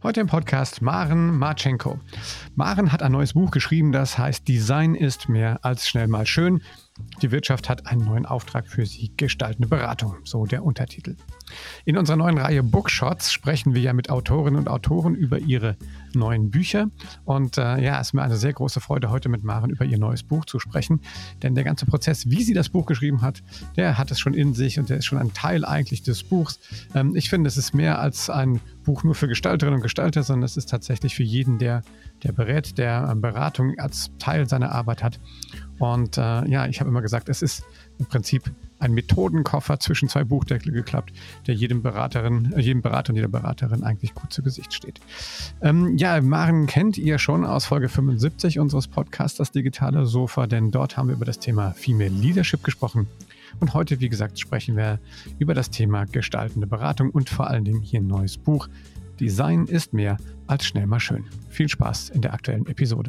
Heute im Podcast Maren Marczenko. Maren hat ein neues Buch geschrieben, das heißt Design ist mehr als schnell mal schön. Die Wirtschaft hat einen neuen Auftrag für sie, gestaltende Beratung, so der Untertitel. In unserer neuen Reihe Bookshots sprechen wir ja mit Autorinnen und Autoren über ihre neuen Bücher. Und es ist mir eine sehr große Freude, heute mit Maren über ihr neues Buch zu sprechen. Denn der ganze Prozess, wie sie das Buch geschrieben hat, der hat es schon in sich und der ist schon ein Teil eigentlich des Buchs. Ich finde, es ist mehr als ein Buch nur für Gestalterinnen und Gestalter, sondern es ist tatsächlich für jeden, der berät, der Beratung als Teil seiner Arbeit hat. Und ich habe immer gesagt, es ist im Prinzip ein Methodenkoffer zwischen zwei Buchdeckel geklappt, der jedem Berater und jeder Beraterin eigentlich gut zu Gesicht steht. Maren kennt ihr schon aus Folge 75 unseres Podcasts Das digitale Sofa, denn dort haben wir über das Thema Female Leadership gesprochen. Und heute, wie gesagt, sprechen wir über das Thema gestaltende Beratung und vor allen Dingen hier ein neues Buch. Design ist mehr als schnell mal schön. Viel Spaß in der aktuellen Episode.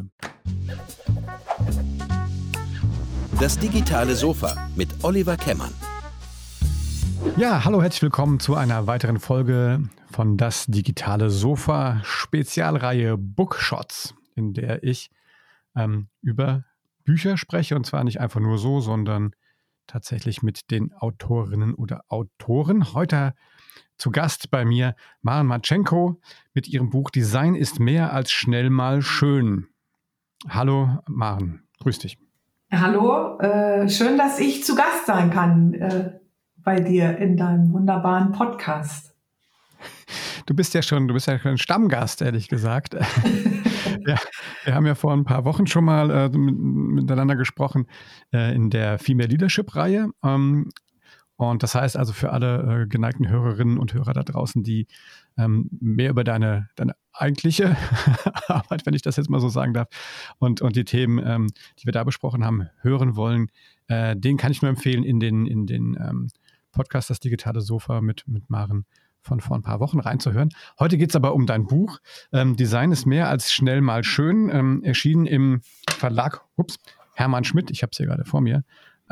Das digitale Sofa mit Oliver Kemmern. Ja, hallo, herzlich willkommen zu einer weiteren Folge von Das digitale Sofa, Spezialreihe Bookshots, in der ich über Bücher spreche, und zwar nicht einfach nur so, sondern tatsächlich mit den Autorinnen oder Autoren. Heute zu Gast bei mir Maren Marczenko mit ihrem Buch Design ist mehr als schnell mal schön. Hallo Maren, grüß dich. Hallo, schön, dass ich zu Gast sein kann bei dir in deinem wunderbaren Podcast. Du bist ja schon ein Stammgast, ehrlich gesagt. Ja, wir haben ja vor ein paar Wochen schon mal miteinander gesprochen in der Female Leadership-Reihe. Und das heißt also für alle geneigten Hörerinnen und Hörer da draußen, die mehr über deine eigentliche Arbeit, wenn ich das jetzt mal so sagen darf, und die Themen, die wir da besprochen haben, hören wollen, den kann ich nur empfehlen, in den Podcast Das digitale Sofa mit Maren von vor ein paar Wochen reinzuhören. Heute geht es aber um dein Buch. Design ist mehr als schnell mal schön. Erschienen im Verlag Hermann Schmidt. Ich habe es hier gerade vor mir.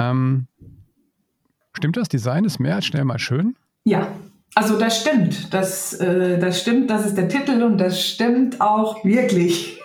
Stimmt das? Design ist mehr als schnell mal schön? Ja, also das stimmt. Das stimmt, das ist der Titel und das stimmt auch wirklich.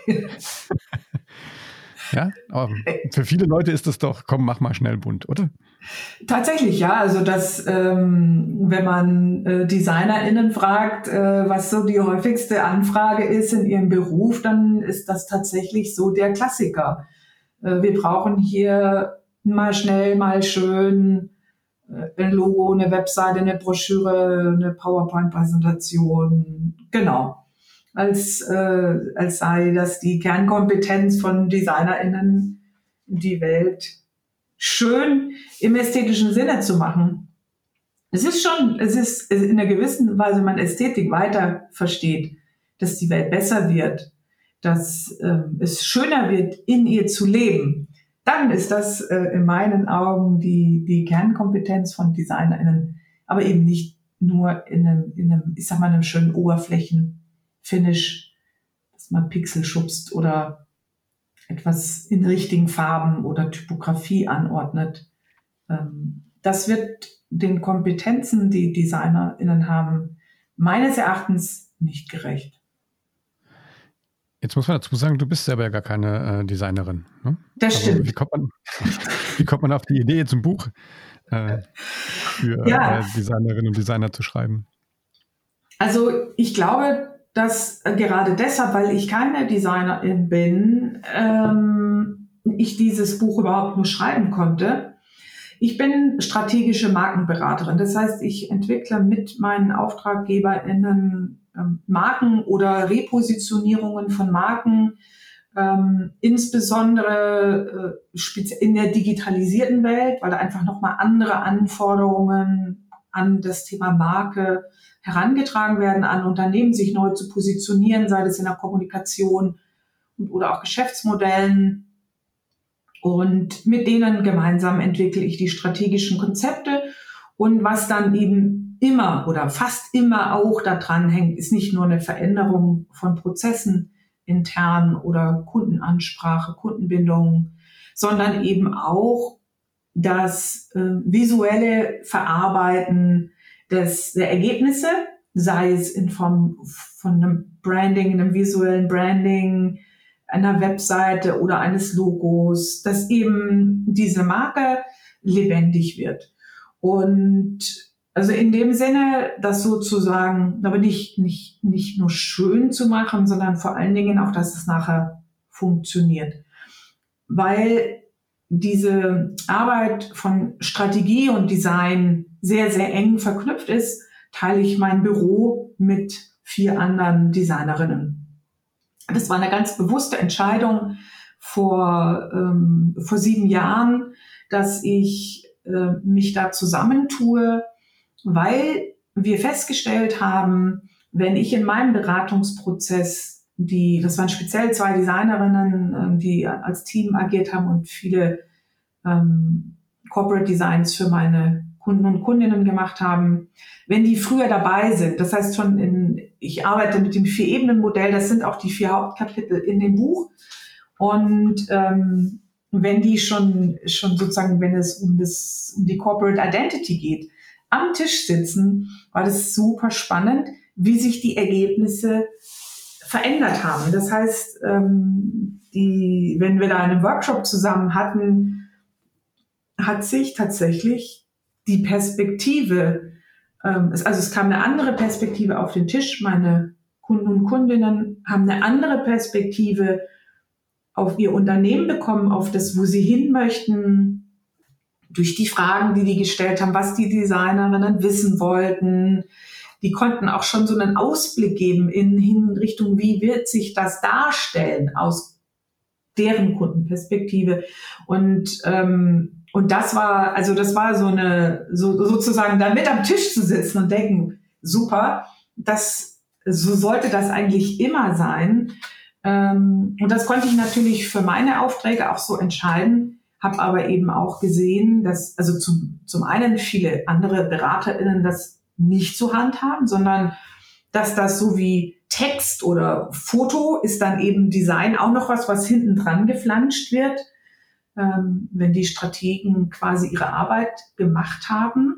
Ja, aber für viele Leute ist es doch, komm, mach mal schnell bunt, oder? Tatsächlich, ja. Also wenn man DesignerInnen fragt, was so die häufigste Anfrage ist in ihrem Beruf, dann ist das tatsächlich so der Klassiker. Wir brauchen hier mal schnell, mal schön ein Logo, eine Webseite, eine Broschüre, eine PowerPoint-Präsentation. Genau. Als sei das die Kernkompetenz von DesignerInnen, die Welt schön im ästhetischen Sinne zu machen. Es ist in einer gewissen Weise, wenn man Ästhetik weiter versteht, dass die Welt besser wird, dass es schöner wird, in ihr zu leben. Dann ist das in meinen Augen die Kernkompetenz von DesignerInnen, aber eben nicht nur in einem schönen Oberflächenfinish, dass man Pixel schubst oder etwas in richtigen Farben oder Typografie anordnet. Das wird den Kompetenzen, die DesignerInnen haben, meines Erachtens nicht gerecht. Jetzt muss man dazu sagen, du bist selber ja gar keine Designerin. Ne? Das stimmt. Wie kommt man auf die Idee, jetzt ein Buch für Designerinnen und Designer zu schreiben? Also ich glaube, dass gerade deshalb, weil ich keine Designerin bin, ich dieses Buch überhaupt nur schreiben konnte. Ich bin strategische Markenberaterin. Das heißt, ich entwickle mit meinen AuftraggeberInnen Marken oder Repositionierungen von Marken, insbesondere in der digitalisierten Welt, weil da einfach nochmal andere Anforderungen an das Thema Marke herangetragen werden, an Unternehmen sich neu zu positionieren, sei es in der Kommunikation oder auch Geschäftsmodellen. Und mit denen gemeinsam entwickle ich die strategischen Konzepte. Und was dann eben immer oder fast immer auch da dran hängt, ist nicht nur eine Veränderung von Prozessen intern oder Kundenansprache, Kundenbindung, sondern eben auch das visuelle Verarbeiten der Ergebnisse sei es in Form von einem Branding, einem visuellen Branding, einer Webseite oder eines Logos, dass eben diese Marke lebendig wird. Und also in dem Sinne, das sozusagen, aber nicht nur schön zu machen, sondern vor allen Dingen auch, dass es nachher funktioniert. Weil diese Arbeit von Strategie und Design sehr, sehr eng verknüpft ist, teile ich mein Büro mit 4 anderen Designerinnen. Das war eine ganz bewusste Entscheidung vor 7 Jahren, dass ich mich da zusammentue, weil wir festgestellt haben, wenn ich in meinem Beratungsprozess das waren speziell 2 Designerinnen, die als Team agiert haben und viele Corporate Designs für meine Kunden und Kundinnen gemacht haben, wenn die früher dabei sind, das heißt ich arbeite mit dem 4-Ebenen-Modell, das sind auch die 4 Hauptkapitel in dem Buch, und wenn die schon sozusagen, wenn es um die Corporate Identity geht, am Tisch sitzen, war das super spannend, wie sich die Ergebnisse verändert haben. Das heißt, wenn wir da einen Workshop zusammen hatten, hat sich tatsächlich die Perspektive, es kam eine andere Perspektive auf den Tisch. Meine Kunden und Kundinnen haben eine andere Perspektive auf ihr Unternehmen bekommen, auf das, wo sie hin möchten, durch die Fragen, die gestellt haben, was die Designerinnen wissen wollten. Die konnten auch schon so einen Ausblick geben in Richtung, wie wird sich das darstellen aus deren Kundenperspektive. Und das war sozusagen da mit am Tisch zu sitzen und denken, super, so sollte das eigentlich immer sein. Und das konnte ich natürlich für meine Aufträge auch so entscheiden, habe aber eben auch gesehen, dass also zum einen viele andere BeraterInnen das nicht zur Hand haben, sondern dass das so wie Text oder Foto ist dann eben Design auch noch was hinten dran geflanscht wird, wenn die Strategen quasi ihre Arbeit gemacht haben.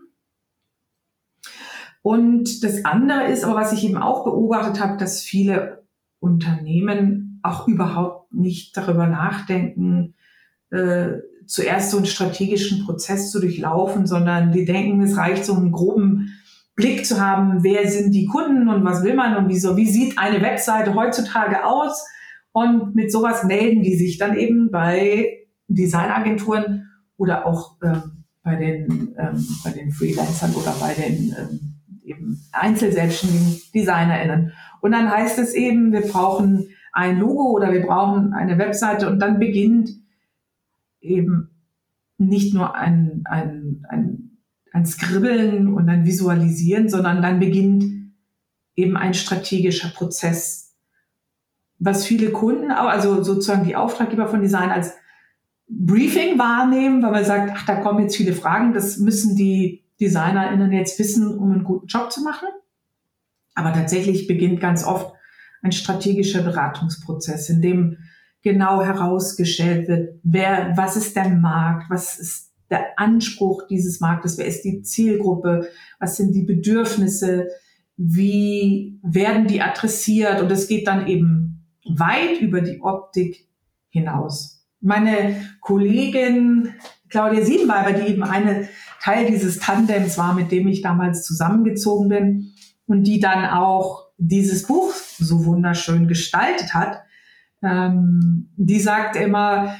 Und das andere ist, aber was ich eben auch beobachtet habe, dass viele Unternehmen auch überhaupt nicht darüber nachdenken, zuerst so einen strategischen Prozess zu durchlaufen, sondern die denken, es reicht, so einen groben Blick zu haben, wer sind die Kunden und was will man und wie sieht eine Webseite heutzutage aus, und mit sowas melden die sich dann eben bei Designagenturen oder auch bei den Freelancern oder bei den eben einzelselbstständigen DesignerInnen. Und dann heißt es eben, wir brauchen ein Logo oder wir brauchen eine Webseite, und dann beginnt eben nicht nur ein Skribbeln und ein Visualisieren, sondern dann beginnt eben ein strategischer Prozess, was viele Kunden, also sozusagen die Auftraggeber von Design, als Briefing wahrnehmen, weil man sagt, ach, da kommen jetzt viele Fragen, das müssen die DesignerInnen jetzt wissen, um einen guten Job zu machen. Aber tatsächlich beginnt ganz oft ein strategischer Beratungsprozess, in dem genau herausgestellt wird, was ist der Markt, was ist der Anspruch dieses Marktes, wer ist die Zielgruppe, was sind die Bedürfnisse, wie werden die adressiert, und es geht dann eben weit über die Optik hinaus. Meine Kollegin Claudia Siebenweiber, die eben eine Teil dieses Tandems war, mit dem ich damals zusammengezogen bin und die dann auch dieses Buch so wunderschön gestaltet hat, die sagt immer,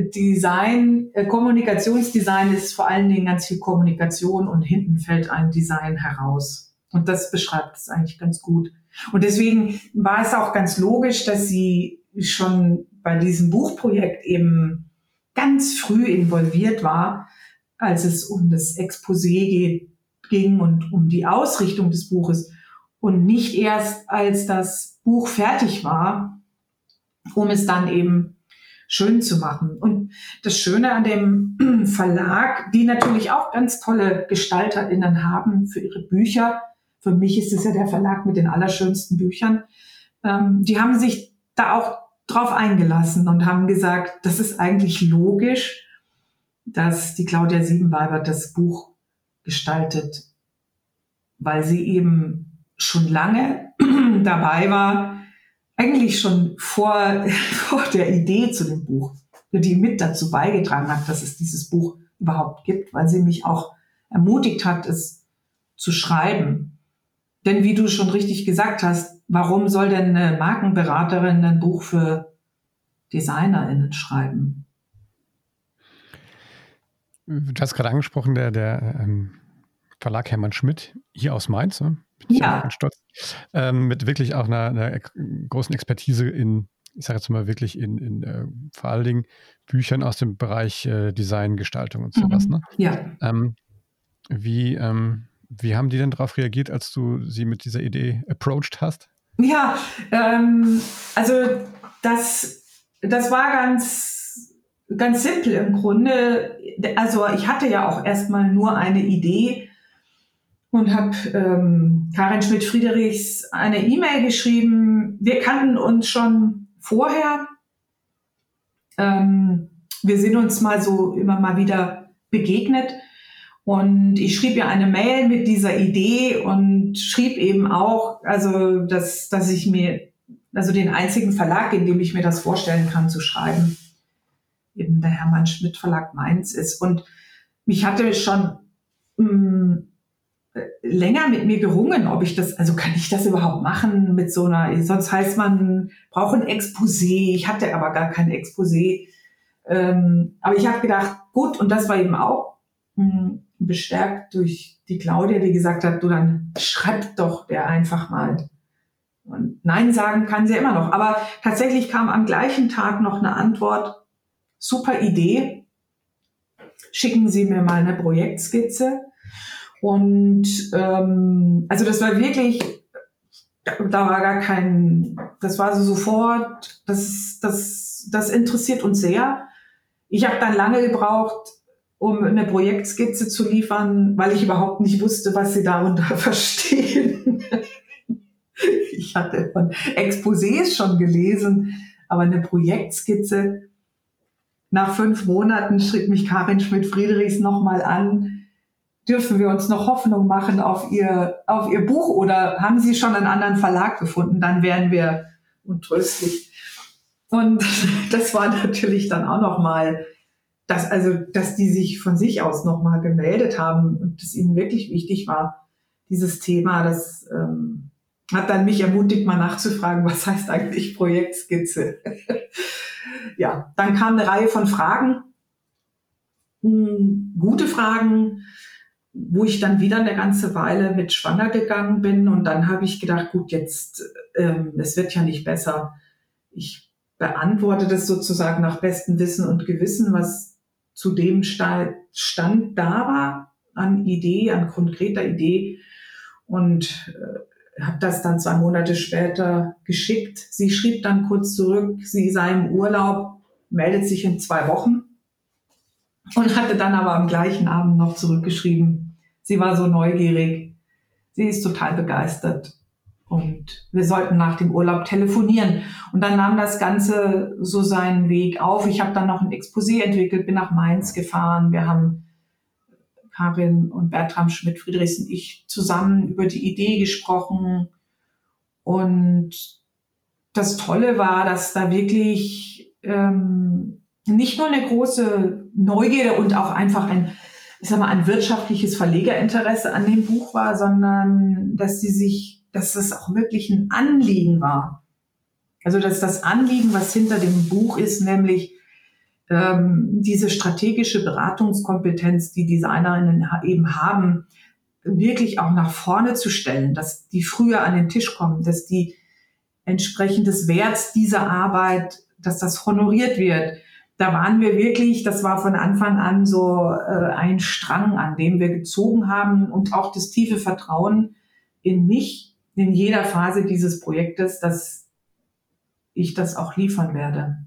Kommunikationsdesign ist vor allen Dingen ganz viel Kommunikation und hinten fällt ein Design heraus. Und das beschreibt es eigentlich ganz gut. Und deswegen war es auch ganz logisch, dass sie schon bei diesem Buchprojekt eben ganz früh involviert war, als es um das Exposé ging und um die Ausrichtung des Buches, und nicht erst, als das Buch fertig war, um es dann eben schön zu machen. Und das Schöne an dem Verlag, die natürlich auch ganz tolle GestalterInnen haben für ihre Bücher, für mich ist es ja der Verlag mit den allerschönsten Büchern, die haben sich da auch drauf eingelassen und haben gesagt, das ist eigentlich logisch, dass die Claudia Siebenweiber das Buch gestaltet, weil sie eben schon lange dabei war, eigentlich schon vor der Idee zu dem Buch, die mit dazu beigetragen hat, dass es dieses Buch überhaupt gibt, weil sie mich auch ermutigt hat, es zu schreiben. Denn wie du schon richtig gesagt hast, warum soll denn eine Markenberaterin ein Buch für DesignerInnen schreiben? Du hast gerade angesprochen, der Verlag Hermann Schmidt hier aus Mainz, ne? Bin ich Ja. ganz stolz, mit wirklich auch einer großen Expertise ich sage jetzt mal wirklich in vor allen Dingen Büchern aus dem Bereich Design, Gestaltung und sowas. Ne? Ja. Wie haben die denn darauf reagiert, als du sie mit dieser Idee approached hast? Ja, also das war ganz simpel im Grunde. Also ich hatte ja auch erstmal nur eine Idee und habe Karin Schmidt-Friedrichs eine E-Mail geschrieben. Wir kannten uns schon vorher. Wir sind uns mal so immer mal wieder begegnet. Und ich schrieb ihr eine Mail mit dieser Idee und schrieb eben auch, also dass ich mir, also den einzigen Verlag, in dem ich mir das vorstellen kann zu schreiben, eben der Hermann Schmidt Verlag Mainz ist. Und mich hatte schon länger mit mir gerungen, ob ich das, also kann ich das überhaupt machen mit so einer, sonst heißt man, braucht ein Exposé. Ich hatte aber gar kein Exposé. Aber ich habe gedacht, gut, und das war eben auch bestärkt durch die Claudia, die gesagt hat, du, dann schreib doch der einfach mal. Und Nein sagen kann sie immer noch. Aber tatsächlich kam am gleichen Tag noch eine Antwort, super Idee, schicken Sie mir mal eine Projektskizze. Und also das war wirklich, da war gar kein, das war so sofort, das interessiert uns sehr. Ich habe dann lange gebraucht, um eine Projektskizze zu liefern, weil ich überhaupt nicht wusste, was sie darunter verstehen. Ich hatte von Exposés schon gelesen, aber eine Projektskizze. Nach 5 Monaten schrieb mich Karin Schmidt-Friedrichs nochmal an. Dürfen wir uns noch Hoffnung machen auf ihr Buch oder haben Sie schon einen anderen Verlag gefunden? Dann wären wir untröstlich. Und das war natürlich dann auch nochmal, dass die sich von sich aus nochmal gemeldet haben und es ihnen wirklich wichtig war, dieses Thema. Das hat dann mich ermutigt, mal nachzufragen, was heißt eigentlich Projektskizze? Ja, dann kam eine Reihe von Fragen, gute Fragen, wo ich dann wieder eine ganze Weile mit schwanger gegangen bin. Und dann habe ich gedacht, gut, jetzt, es wird ja nicht besser. Ich beantworte das sozusagen nach bestem Wissen und Gewissen, was zu dem Stand da war, an Idee, an konkreter Idee. Und habe das dann 2 Monate später geschickt. Sie schrieb dann kurz zurück, sie sei im Urlaub, meldet sich in 2 Wochen. Und hatte dann aber am gleichen Abend noch zurückgeschrieben, sie war so neugierig, sie ist total begeistert und wir sollten nach dem Urlaub telefonieren. Und dann nahm das Ganze so seinen Weg auf. Ich habe dann noch ein Exposé entwickelt, bin nach Mainz gefahren. Wir haben Karin und Bertram Schmidt-Friedrichs und ich zusammen über die Idee gesprochen. Und das Tolle war, dass da wirklich nicht nur eine große Neugierde und auch einfach ein wirtschaftliches Verlegerinteresse an dem Buch war, sondern dass es auch wirklich ein Anliegen war. Also dass das Anliegen, was hinter dem Buch ist, nämlich diese strategische Beratungskompetenz, die Designerinnen eben haben, wirklich auch nach vorne zu stellen, dass die früher an den Tisch kommen, dass die entsprechend des Werts dieser Arbeit, dass das honoriert wird. Da waren wir wirklich, das war von Anfang an so ein Strang, an dem wir gezogen haben und auch das tiefe Vertrauen in mich, in jeder Phase dieses Projektes, dass ich das auch liefern werde.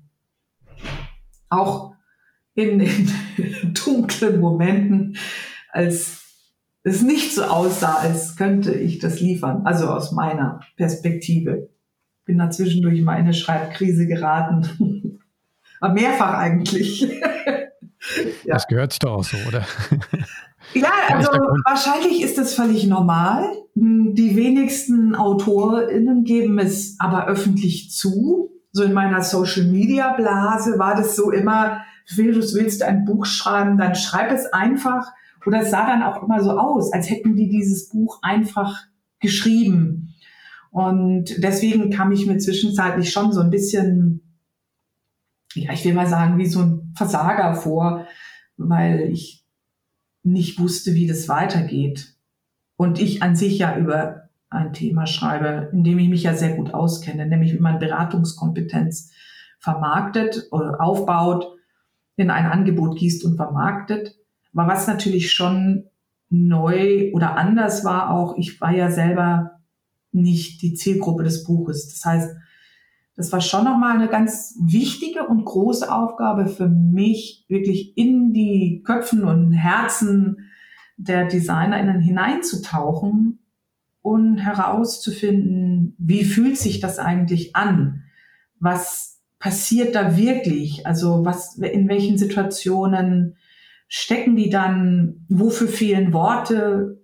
Auch in dunklen Momenten, als es nicht so aussah, als könnte ich das liefern, also aus meiner Perspektive. Bin da zwischendurch mal in eine Schreibkrise geraten. Aber mehrfach eigentlich. Ja. Das gehört sich doch auch so, oder? Ja, also wahrscheinlich ist das völlig normal. Die wenigsten AutorInnen geben es aber öffentlich zu. So in meiner Social-Media-Blase war das so immer, willst du ein Buch schreiben, dann schreib es einfach. Oder es sah dann auch immer so aus, als hätten die dieses Buch einfach geschrieben. Und deswegen kam ich mir zwischenzeitlich schon so ein bisschen, ja, ich will mal sagen, wie so ein Versager vor, weil ich nicht wusste, wie das weitergeht. Und ich an sich ja über ein Thema schreibe, in dem ich mich ja sehr gut auskenne, nämlich wie man Beratungskompetenz vermarktet oder aufbaut, in ein Angebot gießt und vermarktet. Aber was natürlich schon neu oder anders war auch, ich war ja selber nicht die Zielgruppe des Buches. Das heißt, das war schon nochmal eine ganz wichtige und große Aufgabe für mich, wirklich in die Köpfen und Herzen der DesignerInnen hineinzutauchen und herauszufinden, wie fühlt sich das eigentlich an? Was passiert da wirklich? Also in welchen Situationen stecken die dann? Wofür fehlen Worte?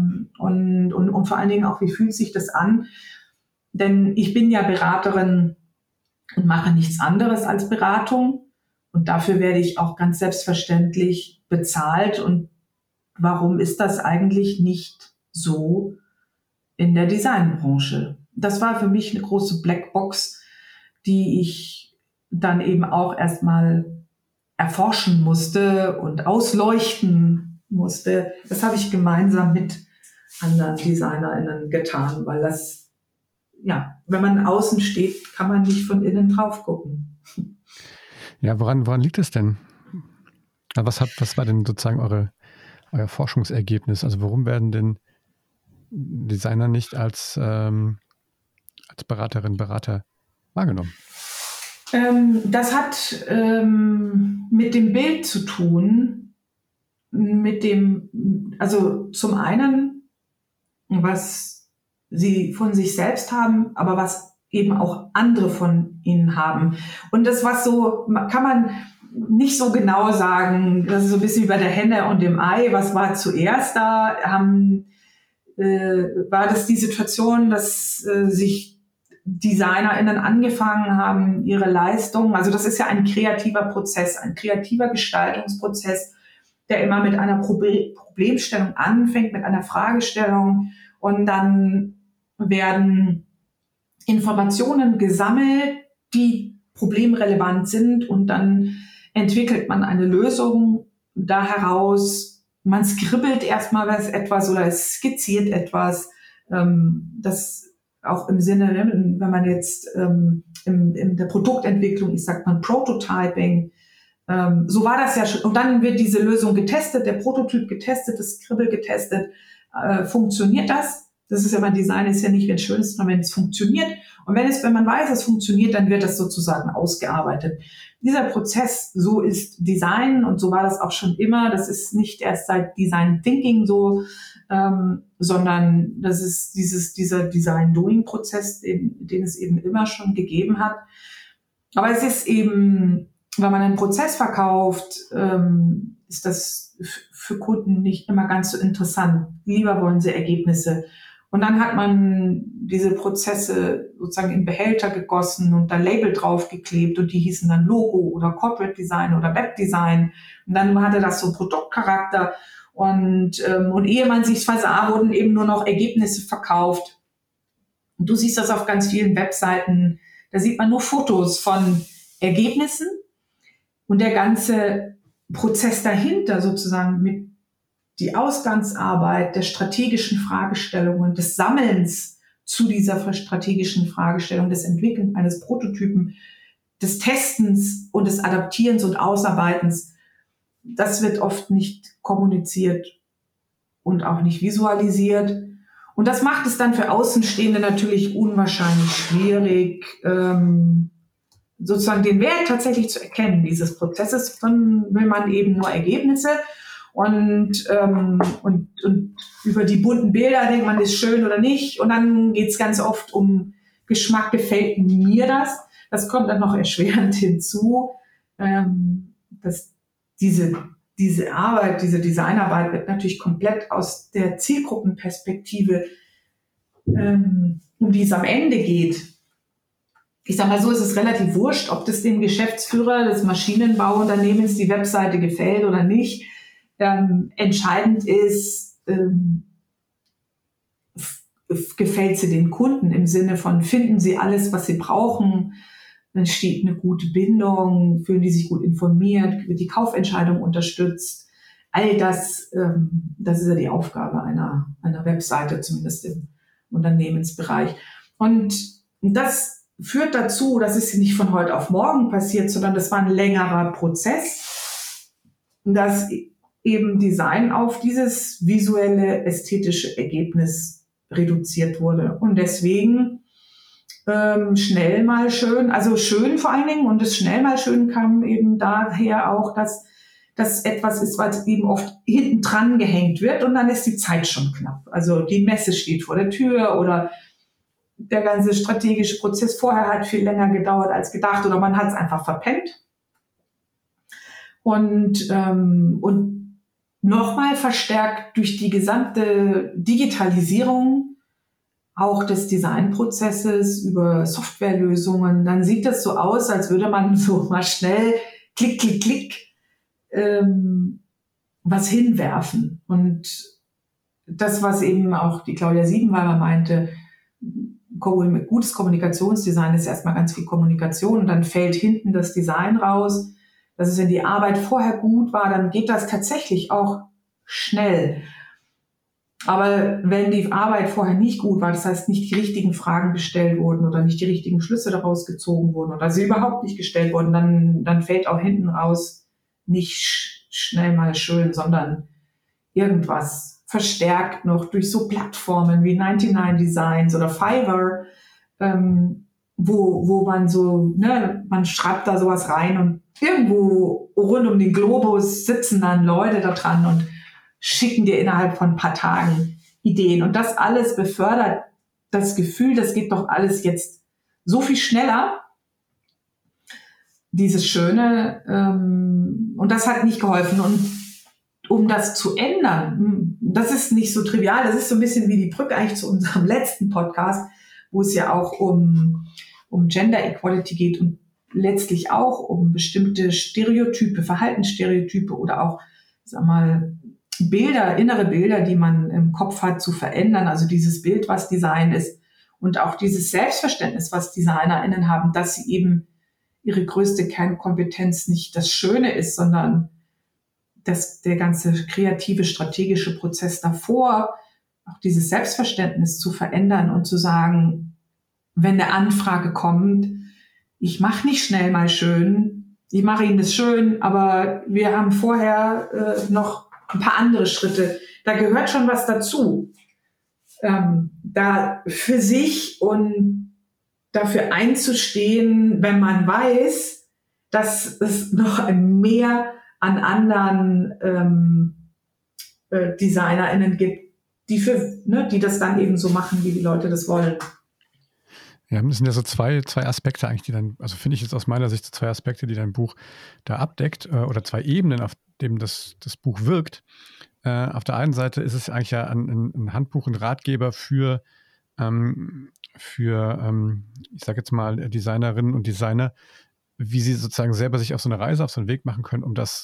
Und vor allen Dingen auch, wie fühlt sich das an? Denn ich bin ja Beraterin und mache nichts anderes als Beratung. Und dafür werde ich auch ganz selbstverständlich bezahlt. Und warum ist das eigentlich nicht so in der Designbranche? Das war für mich eine große Blackbox, die ich dann eben auch erstmal erforschen musste und ausleuchten musste. Das habe ich gemeinsam mit anderen DesignerInnen getan, weil das, ja, wenn man außen steht, kann man nicht von innen drauf gucken. Ja, woran liegt es denn? Was war denn sozusagen euer Forschungsergebnis? Also warum werden denn Designer nicht als Beraterin, Berater wahrgenommen? Das hat mit dem Bild zu tun, also zum einen, was sie von sich selbst haben, aber was eben auch andere von ihnen haben. Und das, kann man nicht so genau sagen, das ist so ein bisschen wie bei der Henne und dem Ei, was war zuerst da? War das die Situation, dass sich DesignerInnen angefangen haben, ihre Leistung, also das ist ja ein kreativer Prozess, ein kreativer Gestaltungsprozess, der immer mit einer Problemstellung anfängt, mit einer Fragestellung, und dann werden Informationen gesammelt, die problemrelevant sind, und dann entwickelt man eine Lösung da heraus. Man skribbelt erstmal etwas oder es skizziert etwas, das auch im Sinne, wenn man jetzt in der Produktentwicklung ist, sagt man Prototyping. So war das ja schon. Und dann wird diese Lösung getestet, der Prototyp getestet, das Skribbel getestet. Funktioniert das? Das ist ja beim Design, ist ja nicht, wenn es schön ist, sondern wenn es funktioniert. Und wenn man weiß, es funktioniert, dann wird das sozusagen ausgearbeitet. Dieser Prozess, so ist Design, und so war das auch schon immer. Das ist nicht erst seit Design Thinking so, sondern das ist dieser Design-Doing-Prozess, den es eben immer schon gegeben hat. Aber es ist eben, wenn man einen Prozess verkauft, ist das für Kunden nicht immer ganz so interessant. Lieber wollen sie Ergebnisse. Und dann hat man diese Prozesse sozusagen in Behälter gegossen und da Label draufgeklebt, und die hießen dann Logo oder Corporate Design oder Webdesign. Und dann hatte das so Produktcharakter. Und ehe man sich versah, wurden eben nur noch Ergebnisse verkauft. Und du siehst das auf ganz vielen Webseiten. Da sieht man nur Fotos von Ergebnissen, und der ganze Prozess dahinter sozusagen mit die Ausgangsarbeit der strategischen Fragestellungen, des Sammelns zu dieser strategischen Fragestellung, des Entwickelns eines Prototypen, des Testens und des Adaptierens und Ausarbeitens, das wird oft nicht kommuniziert und auch nicht visualisiert. Und das macht es dann für Außenstehende natürlich unwahrscheinlich schwierig, sozusagen den Wert tatsächlich zu erkennen dieses Prozesses. Dann will man eben nur Ergebnisse, und über die bunten Bilder denkt man, ist schön oder nicht. Und dann geht es ganz oft um Geschmack, gefällt mir das. Das kommt dann noch erschwerend hinzu, dass diese diese Arbeit, diese Designarbeit wird natürlich komplett aus der Zielgruppenperspektive, um die es am Ende geht. Ich sag mal so, es ist relativ wurscht, ob das dem Geschäftsführer des Maschinenbauunternehmens die Webseite gefällt oder nicht. Entscheidend ist, gefällt sie den Kunden im Sinne von, finden sie alles, was sie brauchen, dann steht eine gute Bindung, fühlen die sich gut informiert, wird die Kaufentscheidung unterstützt. All das, das ist ja die Aufgabe einer Webseite, zumindest im Unternehmensbereich. Und das führt dazu, dass es nicht von heute auf morgen passiert, sondern das war ein längerer Prozess, dass eben Design auf dieses visuelle, ästhetische Ergebnis reduziert wurde. Und deswegen schnell mal schön, also schön vor allen Dingen, und das schnell mal schön kam eben daher auch, dass das etwas ist, was eben oft hinten dran gehängt wird und dann ist die Zeit schon knapp. Also die Messe steht vor der Tür oder der ganze strategische Prozess vorher hat viel länger gedauert als gedacht oder man hat es einfach verpennt. Und nochmal verstärkt durch die gesamte Digitalisierung auch des Designprozesses über Softwarelösungen, dann sieht das so aus, als würde man so mal schnell klick, klick, klick was hinwerfen. Und das, was eben auch die Claudia Siebenweiber meinte, gutes Kommunikationsdesign ist erstmal ganz viel Kommunikation und dann fällt hinten das Design raus. Das ist, wenn die Arbeit vorher gut war, dann geht das tatsächlich auch schnell. Aber wenn die Arbeit vorher nicht gut war, das heißt nicht die richtigen Fragen gestellt wurden oder nicht die richtigen Schlüsse daraus gezogen wurden oder sie überhaupt nicht gestellt wurden, dann fällt auch hinten raus nicht schnell mal schön, sondern irgendwas verstärkt noch durch so Plattformen wie 99 Designs oder Fiverr, wo man so, man schreibt da sowas rein und irgendwo rund um den Globus sitzen dann Leute da dran und schicken dir innerhalb von ein paar Tagen Ideen. Und das alles befördert das Gefühl, das geht doch alles jetzt so viel schneller. Dieses Schöne, und das hat nicht geholfen. Und um das zu ändern, das ist nicht so trivial, das ist so ein bisschen wie die Brücke eigentlich zu unserem letzten Podcast, wo es ja auch um Gender Equality geht und letztlich auch um bestimmte Stereotype, Verhaltensstereotype oder auch, sag mal, innere Bilder, die man im Kopf hat, zu verändern. Also dieses Bild, was Design ist und auch dieses Selbstverständnis, was DesignerInnen haben, dass sie eben ihre größte Kernkompetenz nicht das Schöne ist, sondern dass der ganze kreative, strategische Prozess davor, auch dieses Selbstverständnis zu verändern und zu sagen, wenn eine Anfrage kommt, ich mache nicht schnell mal schön, ich mache Ihnen das schön, aber wir haben vorher noch ein paar andere Schritte. Da gehört schon was dazu. Da für sich und dafür einzustehen, wenn man weiß, dass es noch ein Mehr an anderen DesignerInnen gibt, die das dann eben so machen, wie die Leute das wollen. Ja, das sind ja so zwei Aspekte eigentlich, die dann, also finde ich jetzt aus meiner Sicht so zwei Aspekte, die dein Buch da abdeckt, oder zwei Ebenen, auf dem das Buch wirkt. Auf der einen Seite ist es eigentlich ja ein Handbuch, ein Ratgeber für ich sage jetzt mal, Designerinnen und Designer, wie sie sozusagen selber sich auf so eine Reise, auf so einen Weg machen können, um das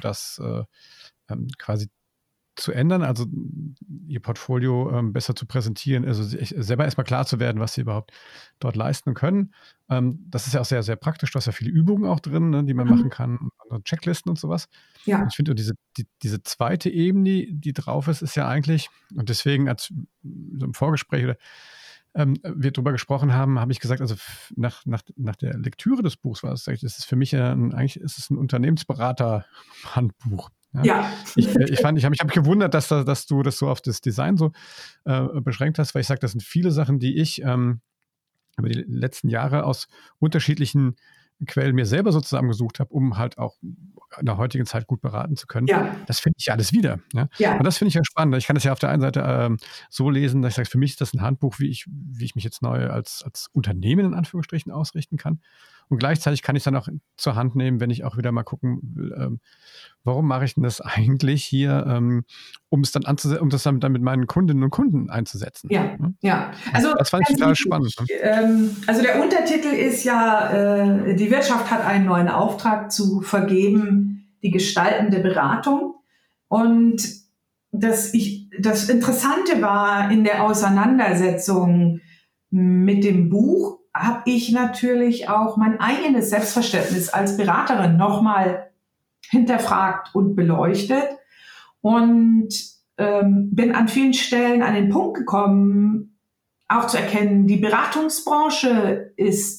quasi zu ändern, also ihr Portfolio besser zu präsentieren, also sich selber erstmal klar zu werden, was sie überhaupt dort leisten können. Das ist ja auch sehr, sehr praktisch. Du hast ja viele Übungen auch drin, ne, die man machen kann, und Checklisten und sowas. Ja. Und ich finde, diese zweite Ebene, die drauf ist ja eigentlich, und deswegen, als so im Vorgespräch wir darüber gesprochen haben, habe ich gesagt, also nach der Lektüre des Buchs war es, ist es für mich eigentlich ist es ein Unternehmensberater-Handbuch. Ja. Ich habe mich gewundert, dass du das so auf das Design so beschränkt hast, weil ich sage, das sind viele Sachen, die ich über die letzten Jahre aus unterschiedlichen Quellen mir selber so zusammengesucht habe, um halt auch in der heutigen Zeit gut beraten zu können. Ja. Das finde ich alles wieder. Ja? Ja. Und das finde ich ja spannend. Ich kann das ja auf der einen Seite so lesen, dass ich sage, für mich ist das ein Handbuch, wie ich mich jetzt neu als Unternehmen in Anführungsstrichen ausrichten kann. Und gleichzeitig kann ich dann auch zur Hand nehmen, wenn ich auch wieder mal gucken will, warum mache ich denn das eigentlich hier, um das dann mit meinen Kundinnen und Kunden einzusetzen. Ja. Also das fand ich total spannend. Also der Untertitel ist ja, die Wirtschaft hat einen neuen Auftrag zu vergeben, die gestaltende Beratung. Und das Interessante war, in der Auseinandersetzung mit dem Buch habe ich natürlich auch mein eigenes Selbstverständnis als Beraterin nochmal hinterfragt und beleuchtet und bin an vielen Stellen an den Punkt gekommen, auch zu erkennen, die Beratungsbranche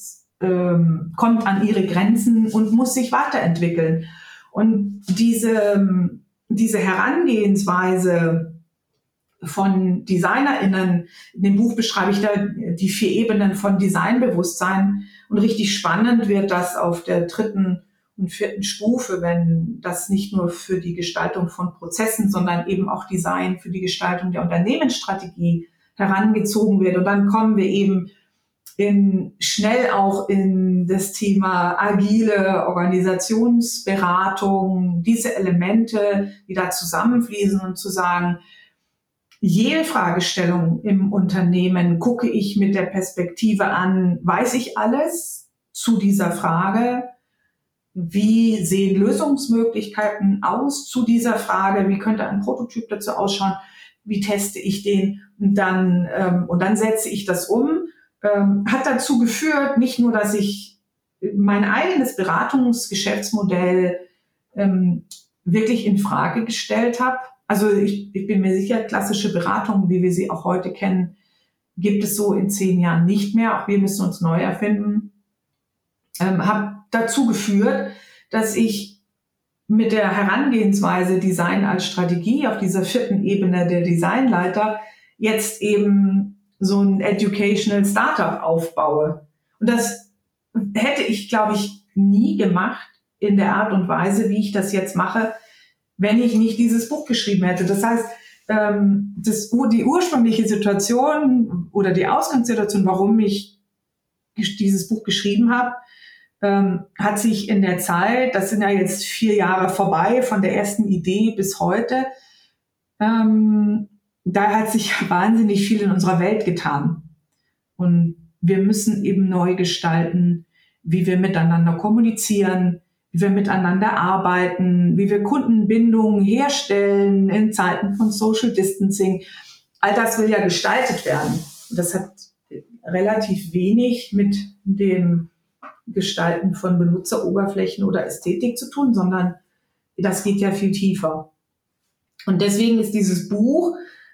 kommt an ihre Grenzen und muss sich weiterentwickeln. Und diese Herangehensweise von DesignerInnen, in dem Buch beschreibe ich da die 4 Ebenen von Designbewusstsein, und richtig spannend wird das auf der 3. und 4. Stufe, wenn das nicht nur für die Gestaltung von Prozessen, sondern eben auch Design für die Gestaltung der Unternehmensstrategie herangezogen wird. Und dann kommen wir eben schnell auch in das Thema agile Organisationsberatung, diese Elemente, die da zusammenfließen, und zu sagen, jede Fragestellung im Unternehmen gucke ich mit der Perspektive an, weiß ich alles zu dieser Frage? Wie sehen Lösungsmöglichkeiten aus zu dieser Frage? Wie könnte ein Prototyp dazu ausschauen? Wie teste ich den? Und dann setze ich das um. Hat dazu geführt, nicht nur, dass ich mein eigenes Beratungsgeschäftsmodell wirklich in Frage gestellt habe. Also ich bin mir sicher, klassische Beratung, wie wir sie auch heute kennen, gibt es so in 10 Jahren nicht mehr. Auch wir müssen uns neu erfinden. Habe dazu geführt, dass ich mit der Herangehensweise Design als Strategie auf dieser 4. Ebene der Designleiter jetzt eben so ein Educational Startup aufbaue. Und das hätte ich, glaube ich, nie gemacht in der Art und Weise, wie ich das jetzt mache, wenn ich nicht dieses Buch geschrieben hätte. Das heißt, die ursprüngliche Situation oder die Ausgangssituation, warum ich dieses Buch geschrieben habe, hat sich in der Zeit, das sind ja jetzt 4 Jahre vorbei, von der ersten Idee bis heute, da hat sich wahnsinnig viel in unserer Welt getan. Und wir müssen eben neu gestalten, wie wir miteinander kommunizieren, wie wir miteinander arbeiten, wie wir Kundenbindungen herstellen in Zeiten von Social Distancing. All das will ja gestaltet werden. Und das hat relativ wenig mit dem Gestalten von Benutzeroberflächen oder Ästhetik zu tun, sondern das geht ja viel tiefer. Und deswegen ist dieses Buch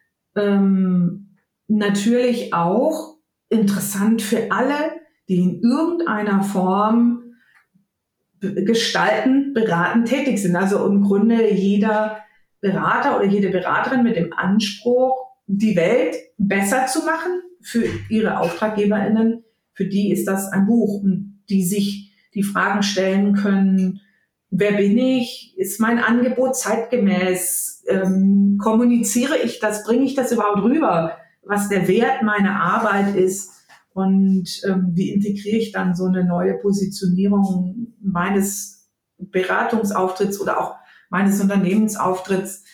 natürlich auch interessant für alle, die in irgendeiner Form gestalten, beraten, tätig sind. Also im Grunde jeder Berater oder jede Beraterin mit dem Anspruch, die Welt besser zu machen für ihre AuftraggeberInnen, für die ist das ein Buch, und die sich die Fragen stellen können: Wer bin ich? Ist mein Angebot zeitgemäß? Kommuniziere ich das? Bringe ich das überhaupt rüber, was der Wert meiner Arbeit ist? Und wie integriere ich dann so eine neue Positionierung meines Beratungsauftritts oder auch meines Unternehmensauftritts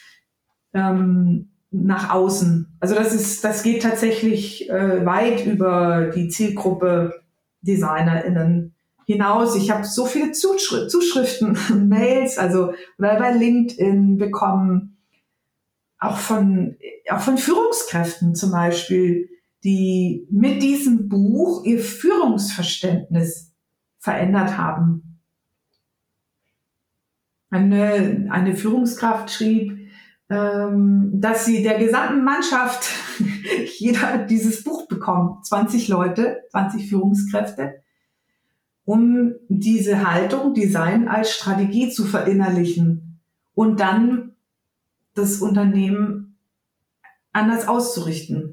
nach außen? Also das geht tatsächlich weit über die Zielgruppe DesignerInnen hinaus. Ich habe so viele Zuschriften und Mails, also bei LinkedIn bekommen, auch von Führungskräften zum Beispiel, die mit diesem Buch ihr Führungsverständnis verändert haben. Eine Führungskraft schrieb, dass sie der gesamten Mannschaft, jeder dieses Buch bekommt, 20 Leute, 20 Führungskräfte, um diese Haltung, Design als Strategie zu verinnerlichen und dann das Unternehmen anders auszurichten.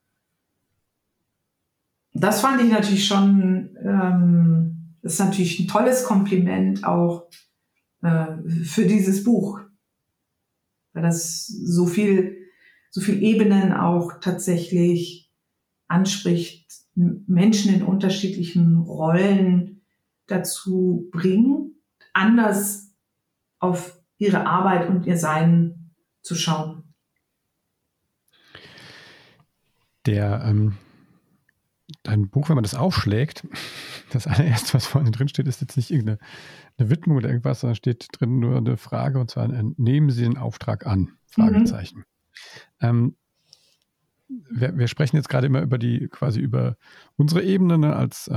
Das fand ich natürlich schon, das ist natürlich ein tolles Kompliment auch für dieses Buch, weil das so viel Ebenen auch tatsächlich anspricht, Menschen in unterschiedlichen Rollen dazu bringen, anders auf ihre Arbeit und ihr Sein zu schauen. Dein Buch, wenn man das aufschlägt, das allererste, was vorne drin steht, ist jetzt nicht irgendeine Widmung oder irgendwas, sondern steht drin nur eine Frage, und zwar, nehmen Sie den Auftrag an? Fragezeichen. Wir sprechen jetzt gerade immer über unsere Ebene, ne, als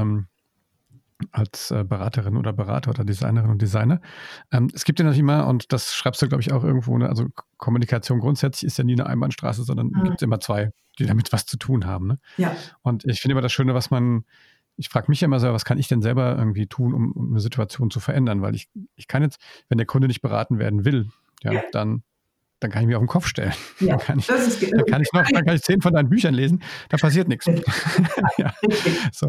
Beraterin oder Berater oder Designerin und Designer. Es gibt ja natürlich immer, und das schreibst du, glaube ich, auch irgendwo, ne, also Kommunikation grundsätzlich ist ja nie eine Einbahnstraße, sondern gibt es immer zwei, die damit was zu tun haben. Ne? Ja. Und ich finde immer das Schöne, ich frage mich ja immer so, was kann ich denn selber irgendwie tun, um eine Situation zu verändern? Weil ich kann jetzt, wenn der Kunde nicht beraten werden will, dann kann ich mich auf den Kopf stellen. Ja, dann kann ich 10 von deinen Büchern lesen, da passiert nichts. Ja. So.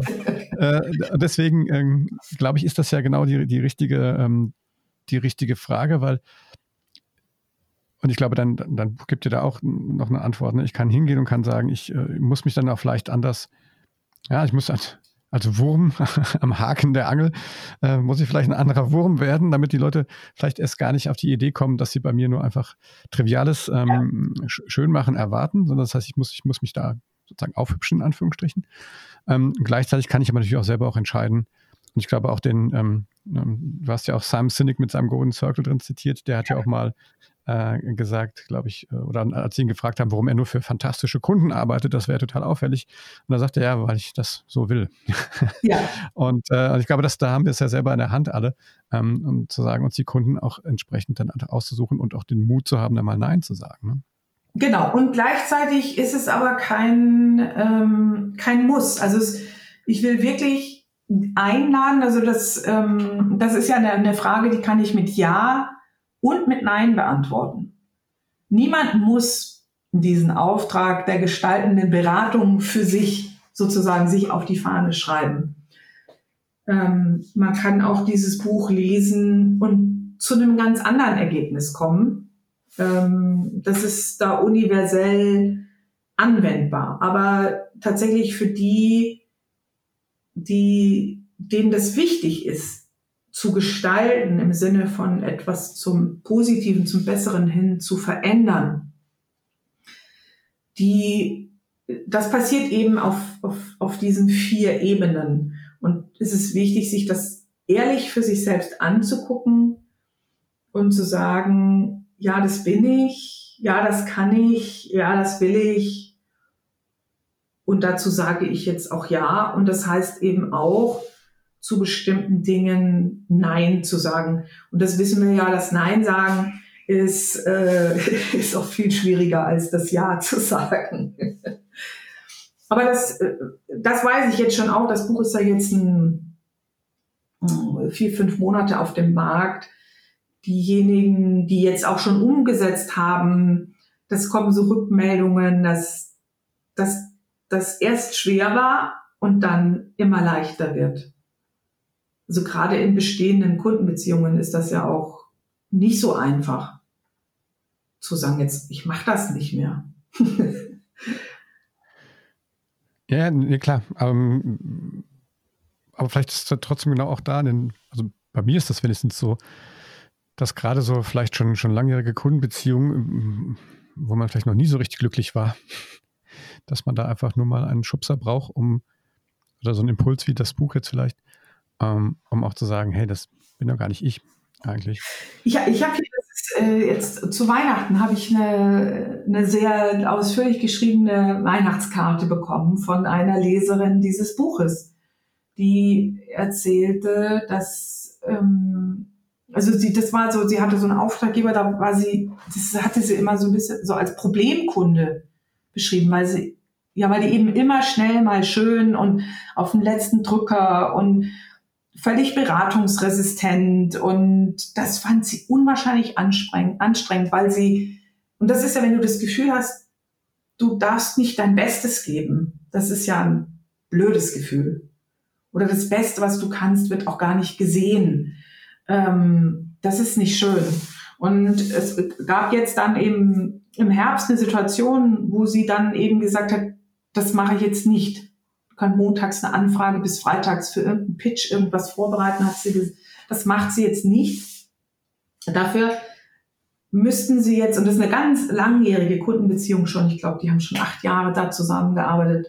Deswegen glaube ich, ist das ja genau die richtige Frage, und ich glaube, dann gibt dir da auch noch eine Antwort. Ne? Ich kann hingehen und kann sagen, ich muss mich dann auch vielleicht anders, ich muss als Wurm am Haken der Angel, muss ich vielleicht ein anderer Wurm werden, damit die Leute vielleicht erst gar nicht auf die Idee kommen, dass sie bei mir nur einfach Triviales Schönmachen erwarten, sondern das heißt, ich muss mich da sozusagen aufhübschen, in Anführungsstrichen. Gleichzeitig kann ich aber natürlich auch selber auch entscheiden. Und ich glaube auch du hast ja auch Simon Sinek mit seinem Golden Circle drin zitiert, der hat ja auch mal gesagt, glaube ich, oder als sie ihn gefragt haben, warum er nur für fantastische Kunden arbeitet, das wäre total auffällig. Und da sagte er, weil ich das so will. Ja. Und ich glaube, da haben wir es ja selber in der Hand alle, und zu sagen, uns die Kunden auch entsprechend dann auszusuchen und auch den Mut zu haben, da mal Nein zu sagen. Ne? Genau. Und gleichzeitig ist es aber kein Muss. Also ich will wirklich einladen, also das ist ja eine Frage, die kann ich mit Ja und mit Nein beantworten. Niemand muss diesen Auftrag der gestaltenden Beratung für sich sozusagen sich auf die Fahne schreiben. Man kann auch dieses Buch lesen und zu einem ganz anderen Ergebnis kommen. Das ist da universell anwendbar. Aber tatsächlich für denen das wichtig ist, zu gestalten, im Sinne von etwas zum Positiven, zum Besseren hin zu verändern. Das passiert eben auf diesen 4 Ebenen. Und es ist wichtig, sich das ehrlich für sich selbst anzugucken und zu sagen, ja, das bin ich, ja, das kann ich, ja, das will ich. Und dazu sage ich jetzt auch Ja. Und das heißt eben auch, zu bestimmten Dingen Nein zu sagen. Und das wissen wir ja, das Nein sagen ist auch viel schwieriger als das Ja zu sagen. Aber das weiß ich jetzt schon auch. Das Buch ist ja jetzt 4-5 Monate auf dem Markt. Diejenigen, die jetzt auch schon umgesetzt haben, das kommen so Rückmeldungen, dass das erst schwer war und dann immer leichter wird. Also gerade in bestehenden Kundenbeziehungen ist das ja auch nicht so einfach zu sagen, jetzt, ich mache das nicht mehr. Ja, nee, klar. Aber vielleicht ist es trotzdem genau auch da, also bei mir ist das wenigstens so, dass gerade so vielleicht schon langjährige Kundenbeziehungen, wo man vielleicht noch nie so richtig glücklich war, dass man da einfach nur mal einen Schubser braucht, oder so einen Impuls wie das Buch jetzt vielleicht, um auch zu sagen, hey, das bin doch gar nicht ich eigentlich. Ich habe jetzt zu Weihnachten habe ich eine sehr ausführlich geschriebene Weihnachtskarte bekommen von einer Leserin dieses Buches, die erzählte, dass sie hatte so einen Auftraggeber, das hatte sie immer so ein bisschen so als Problemkunde beschrieben, weil die eben immer schnell mal schön und auf den letzten Drücker und völlig beratungsresistent, und das fand sie unwahrscheinlich anstrengend, weil und das ist ja, wenn du das Gefühl hast, du darfst nicht dein Bestes geben, das ist ja ein blödes Gefühl. Oder das Beste, was du kannst, wird auch gar nicht gesehen. Das ist nicht schön. Und es gab jetzt dann eben im Herbst eine Situation, wo sie dann eben gesagt hat, das mache ich jetzt nicht. kann montags eine Anfrage bis freitags für irgendeinen Pitch irgendwas vorbereiten, das macht sie jetzt nicht. Dafür müssten sie jetzt, und das ist eine ganz langjährige Kundenbeziehung schon, ich glaube, die haben schon 8 Jahre da zusammengearbeitet,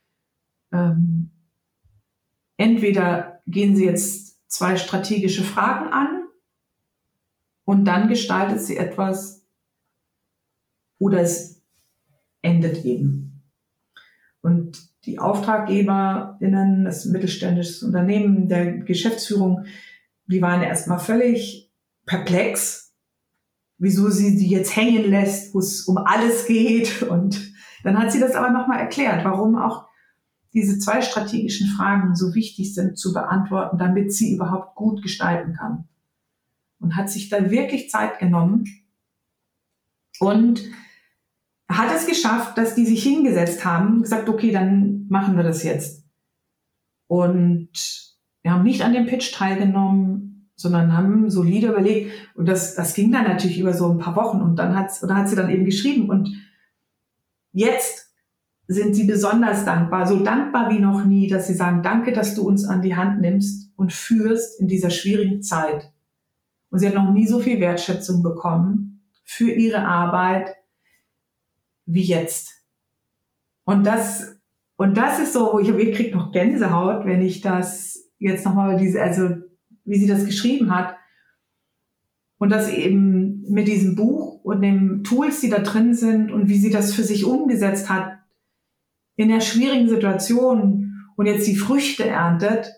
entweder gehen sie jetzt 2 strategische Fragen an und dann gestaltet sie etwas oder es endet eben. Und die AuftraggeberInnen, das mittelständische Unternehmen, der Geschäftsführung, die waren erstmal völlig perplex, wieso sie die jetzt hängen lässt, wo es um alles geht. Und dann hat sie das aber nochmal erklärt, warum auch diese 2 strategischen Fragen so wichtig sind zu beantworten, damit sie überhaupt gut gestalten kann. Und hat sich dann wirklich Zeit genommen und hat es geschafft, dass die sich hingesetzt haben und gesagt, okay, dann machen wir das jetzt. Und wir haben nicht an dem Pitch teilgenommen, sondern haben solide überlegt. Und das ging dann natürlich über so ein paar Wochen. Und dann hat sie dann eben geschrieben. Und jetzt sind sie besonders dankbar, so dankbar wie noch nie, dass sie sagen, danke, dass du uns an die Hand nimmst und führst in dieser schwierigen Zeit. Und sie hat noch nie so viel Wertschätzung bekommen für ihre Arbeit wie jetzt. Und das ist so, ich kriege noch Gänsehaut, wenn ich das jetzt nochmal wie sie das geschrieben hat. Und das eben mit diesem Buch und den Tools, die da drin sind und wie sie das für sich umgesetzt hat in der schwierigen Situation und jetzt die Früchte erntet,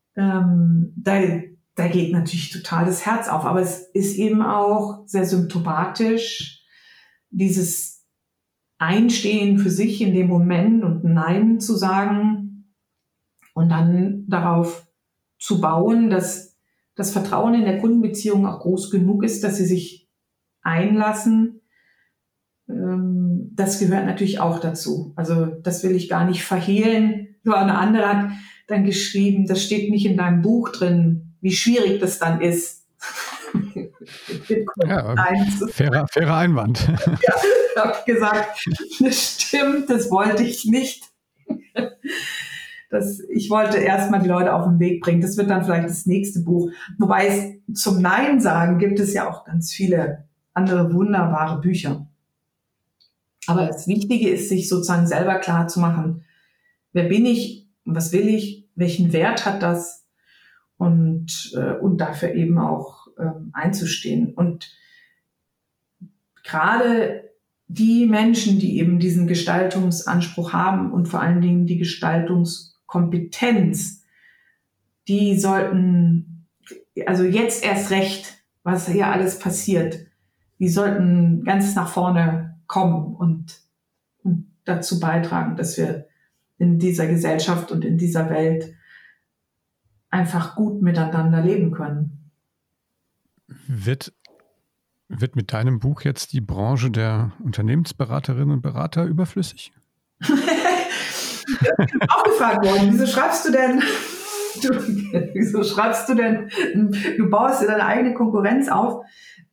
da geht natürlich total das Herz auf. Aber es ist eben auch sehr symptomatisch, dieses Einstehen für sich in dem Moment und Nein zu sagen und dann darauf zu bauen, dass das Vertrauen in der Kundenbeziehung auch groß genug ist, dass sie sich einlassen. Das gehört natürlich auch dazu. Also das will ich gar nicht verhehlen. So eine andere hat dann geschrieben, das steht nicht in deinem Buch drin, wie schwierig das dann ist. Ja, fairer Einwand. Ja, ich habe gesagt, das stimmt, das wollte ich nicht. Ich wollte erstmal die Leute auf den Weg bringen. Das wird dann vielleicht das nächste Buch. Wobei zum Nein sagen gibt es ja auch ganz viele andere wunderbare Bücher. Aber das Wichtige ist, sich sozusagen selber klar zu machen, wer bin ich, was will ich, welchen Wert hat das und dafür eben auch einzustehen. Und gerade die Menschen, die eben diesen Gestaltungsanspruch haben und vor allen Dingen die Gestaltungskompetenz, die sollten, also jetzt erst recht, was hier alles passiert, die sollten ganz nach vorne kommen und dazu beitragen, dass wir in dieser Gesellschaft und in dieser Welt einfach gut miteinander leben können. Wird mit deinem Buch jetzt die Branche der Unternehmensberaterinnen und Berater überflüssig? Auch gefragt worden, wieso schreibst du denn, du baust dir deine eigene Konkurrenz auf.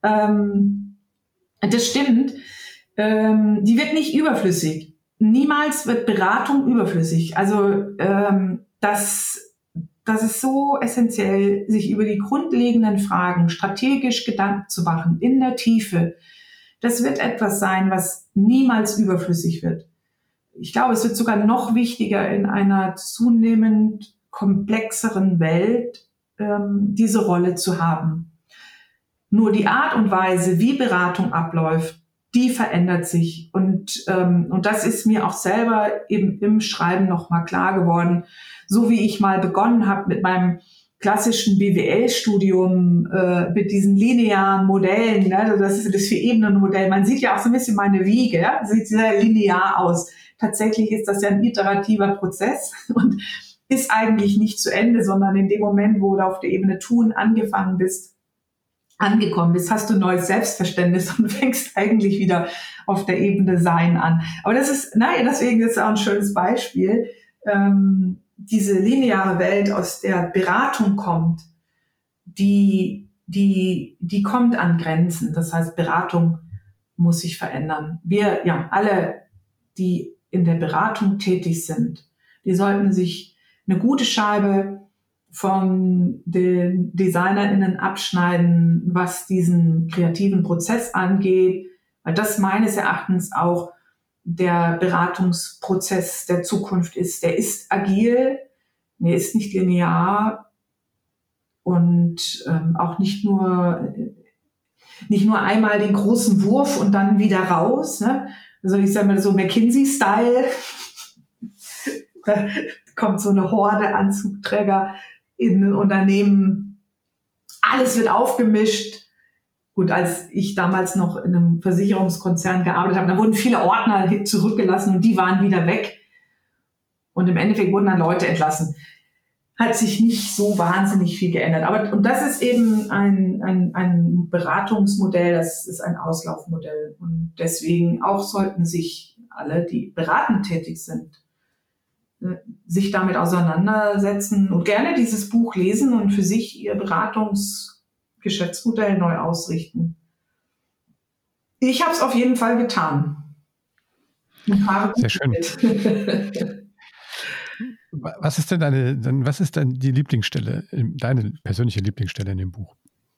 Das stimmt, die wird nicht überflüssig. Niemals wird Beratung überflüssig. Also das ist so essentiell, sich über die grundlegenden Fragen strategisch Gedanken zu machen, in der Tiefe. Das wird etwas sein, was niemals überflüssig wird. Ich glaube, es wird sogar noch wichtiger in einer zunehmend komplexeren Welt, diese Rolle zu haben. Nur die Art und Weise, wie Beratung abläuft, die verändert sich. Und das ist mir auch selber eben im Schreiben nochmal klar geworden. So wie ich mal begonnen habe mit meinem klassischen BWL-Studium, mit diesen linearen Modellen, ne? Also das ist das 4-Ebenen-Modell. Man sieht ja auch so ein bisschen meine Wiege, ja? Sieht sehr linear aus. Tatsächlich ist das ja ein iterativer Prozess und ist eigentlich nicht zu Ende, sondern in dem Moment, wo du auf der Ebene Tun angekommen bist, hast du ein neues Selbstverständnis und fängst eigentlich wieder auf der Ebene Sein an. Aber deswegen ist es auch ein schönes Beispiel. Diese lineare Welt, aus der Beratung kommt, die kommt an Grenzen. Das heißt, Beratung muss sich verändern. Wir, ja, alle, die in der Beratung tätig sind, Die sollten sich eine gute Scheibe von den DesignerInnen abschneiden, was diesen kreativen Prozess angeht, weil das meines Erachtens auch der Beratungsprozess der Zukunft ist. Der ist agil, der ist nicht linear und auch nicht nur einmal den großen Wurf und dann wieder raus. Ne? Also ich sage mal so McKinsey-Style. Da kommt so eine Horde Anzugträger in ein Unternehmen. Alles wird aufgemischt. Gut, als ich damals noch in einem Versicherungskonzern gearbeitet habe, da wurden viele Ordner zurückgelassen und die waren wieder weg. Und im Endeffekt wurden dann Leute entlassen. Hat sich nicht so wahnsinnig viel geändert. Und das ist eben ein Beratungsmodell, das ist ein Auslaufmodell. Und deswegen auch sollten sich alle, die beratend tätig sind, sich damit auseinandersetzen und gerne dieses Buch lesen und für sich ihr Beratungsgeschäftsmodell neu ausrichten. Ich habe es auf jeden Fall getan. Sehr schön. Was ist denn die Lieblingsstelle, deine persönliche Lieblingsstelle in dem Buch?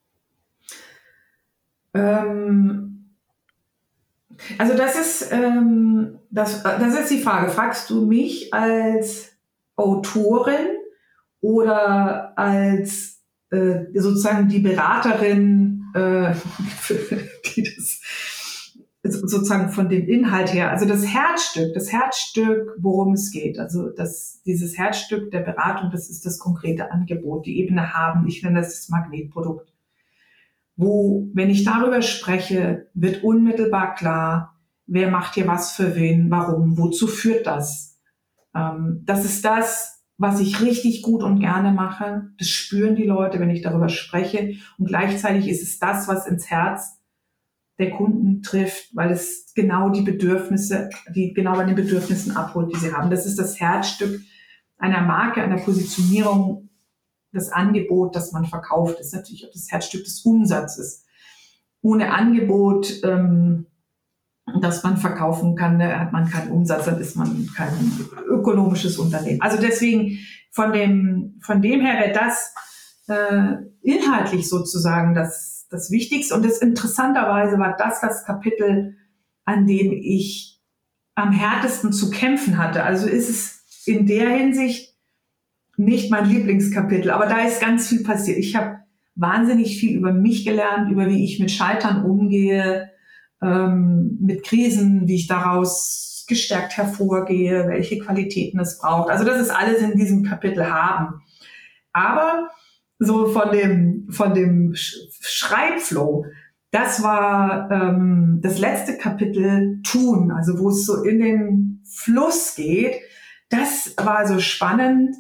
Also das ist die Frage. Fragst du mich als Autorin oder als sozusagen die Beraterin, die das sozusagen von dem Inhalt her, also das Herzstück, worum es geht, also dieses Herzstück der Beratung, das ist das konkrete Angebot, die Ebene haben, ich nenne das Magnetprodukt. Wo, wenn ich darüber spreche, wird unmittelbar klar, wer macht hier was für wen, warum, wozu führt das. Das ist das, was ich richtig gut und gerne mache. Das spüren die Leute, wenn ich darüber spreche. Und gleichzeitig ist es das, was ins Herz der Kunden trifft, weil es genau die Bedürfnisse, genau bei den Bedürfnissen abholt, die sie haben. Das ist das Herzstück einer Marke, einer Positionierung. Das Angebot, das man verkauft, ist natürlich auch das Herzstück des Umsatzes. Ohne Angebot, das man verkaufen kann, hat man keinen Umsatz, dann ist man kein ökonomisches Unternehmen. Also deswegen, von dem her wäre das inhaltlich sozusagen das Wichtigste. Und das interessanterweise war das Kapitel, an dem ich am härtesten zu kämpfen hatte. Also ist es in der Hinsicht nicht mein Lieblingskapitel, aber da ist ganz viel passiert. Ich habe wahnsinnig viel über mich gelernt, über wie ich mit Scheitern umgehe, mit Krisen, wie ich daraus gestärkt hervorgehe, welche Qualitäten es braucht. Also das ist alles in diesem Kapitel haben. Aber so von dem Schreibflow, das war das letzte Kapitel Tun, also wo es so in den Fluss geht. Das war so spannend,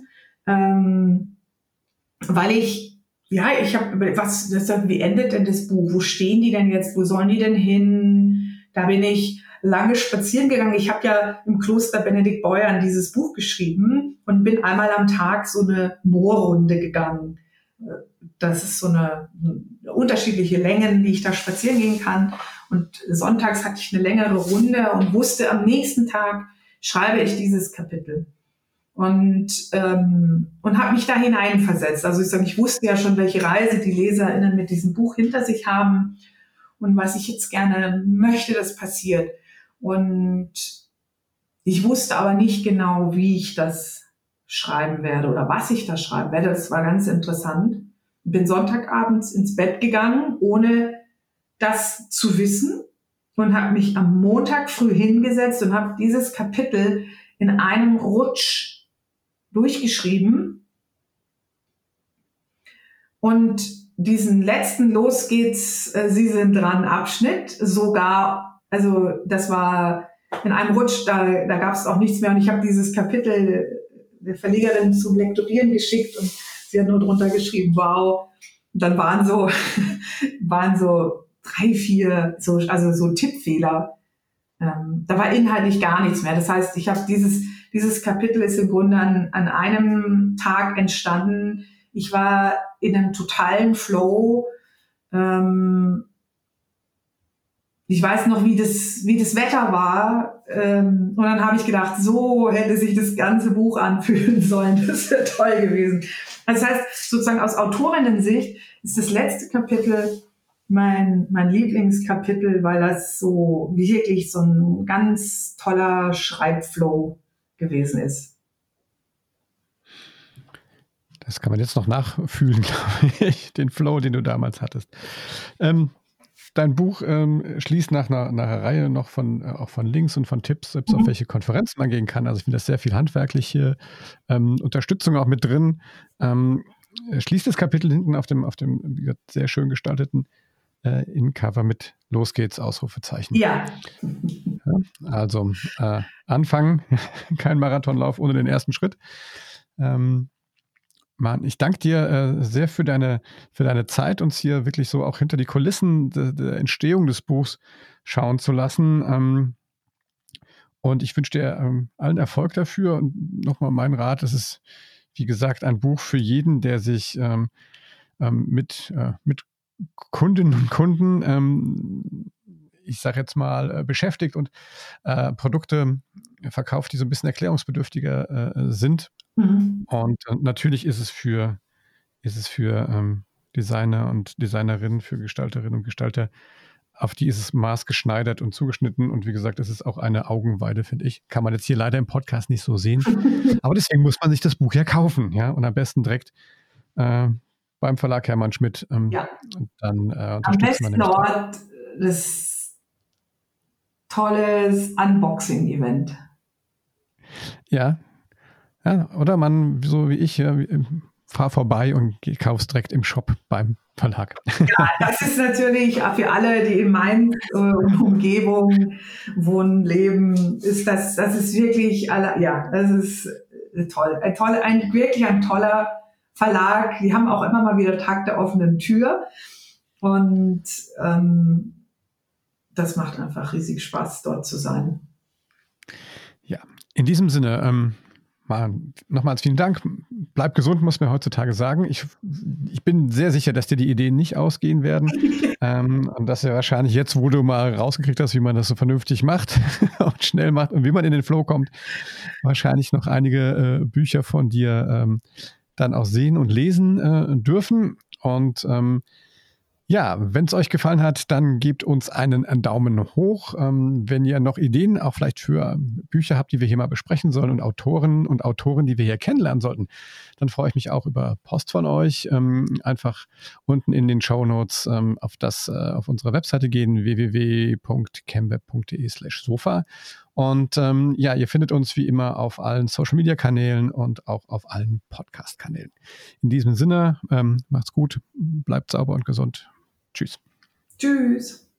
weil wie endet denn das Buch? Wo stehen die denn jetzt? Wo sollen die denn hin? Da bin ich lange spazieren gegangen. Ich habe ja im Kloster Benedikt Beuern dieses Buch geschrieben und bin einmal am Tag so eine Moorrunde gegangen. Das ist so eine unterschiedliche Längen, die ich da spazieren gehen kann. Und sonntags hatte ich eine längere Runde und wusste, am nächsten Tag schreibe ich dieses Kapitel. Und habe mich da hineinversetzt. Also ich wusste ja schon, welche Reise die LeserInnen mit diesem Buch hinter sich haben und was ich jetzt gerne möchte, das passiert. Und ich wusste aber nicht genau, wie ich das schreiben werde oder was ich da schreiben werde. Das war ganz interessant. Bin Sonntagabends ins Bett gegangen, ohne das zu wissen, und habe mich am Montag früh hingesetzt und habe dieses Kapitel in einem Rutsch durchgeschrieben und diesen letzten Los geht's, Sie sind dran Abschnitt sogar, also das war in einem Rutsch, da gab es auch nichts mehr, und ich habe dieses Kapitel der Verlegerin zum Lektorieren geschickt und sie hat nur drunter geschrieben, wow. Und dann waren so 3, 4 so Tippfehler. Da war inhaltlich gar nichts mehr. Das heißt, ich habe dieses Kapitel ist im Grunde an einem Tag entstanden. Ich war in einem totalen Flow. Ich weiß noch, wie das Wetter war. Und dann habe ich gedacht, so hätte sich das ganze Buch anfühlen sollen. Das wäre toll gewesen. Das heißt, sozusagen aus Autorinnen-Sicht ist das letzte Kapitel mein Lieblingskapitel, weil das so wirklich so ein ganz toller Schreibflow gewesen ist. Das kann man jetzt noch nachfühlen, glaube ich, den Flow, den du damals hattest. Dein Buch schließt nach einer Reihe noch auch von Links und von Tipps, selbst auf welche Konferenzen man gehen kann. Also ich finde das sehr viel handwerkliche Unterstützung auch mit drin. Schließt das Kapitel hinten auf dem wie gesagt, sehr schön gestalteten Innencover mit Los geht's, Ausrufezeichen. Ja. Also anfangen, kein Marathonlauf ohne den ersten Schritt. Mann, ich danke dir sehr für deine Zeit, uns hier wirklich so auch hinter die Kulissen der Entstehung des Buchs schauen zu lassen. Und ich wünsche dir allen Erfolg dafür. Und nochmal mein Rat, es ist, wie gesagt, ein Buch für jeden, der sich mit Kundinnen und Kunden, ich sage jetzt mal, beschäftigt und Produkte verkauft, die so ein bisschen erklärungsbedürftiger sind. Und natürlich ist es für Designer und Designerinnen, für Gestalterinnen und Gestalter, auf die ist es maßgeschneidert und zugeschnitten. Und wie gesagt, es ist auch eine Augenweide, finde ich. Kann man jetzt hier leider im Podcast nicht so sehen. Aber deswegen muss man sich das Buch ja kaufen. Ja? Und am besten direkt beim Verlag Hermann Schmidt. Ja. Und dann am besten dort das tolles Unboxing-Event. Ja, oder man, so wie ich, fahr vorbei und kauf's direkt im Shop beim Verlag. Ja, das ist natürlich für alle, die in Mainz und Umgebung wohnen, leben, ist das ist wirklich, das ist toll. Wirklich ein toller Verlag. Die haben auch immer mal wieder Tag der offenen Tür. Und das macht einfach riesig Spaß, dort zu sein. Ja, in diesem Sinne, nochmals vielen Dank. Bleib gesund, muss man heutzutage sagen. Ich bin sehr sicher, dass dir die Ideen nicht ausgehen werden. Und dass ja wahrscheinlich jetzt, wo du mal rausgekriegt hast, wie man das so vernünftig macht und schnell macht und wie man in den Flow kommt, wahrscheinlich noch einige Bücher von dir dann auch sehen und lesen dürfen. Und wenn es euch gefallen hat, dann gebt uns einen Daumen hoch. Wenn ihr noch Ideen auch vielleicht für Bücher habt, die wir hier mal besprechen sollen und Autoren, die wir hier kennenlernen sollten, dann freue ich mich auch über Post von euch. Einfach unten in den Shownotes auf unsere Webseite gehen, www.chemweb.de/sofa. Und ihr findet uns wie immer auf allen Social-Media-Kanälen und auch auf allen Podcast-Kanälen. In diesem Sinne, macht's gut, bleibt sauber und gesund. Tschüss. Tschüss.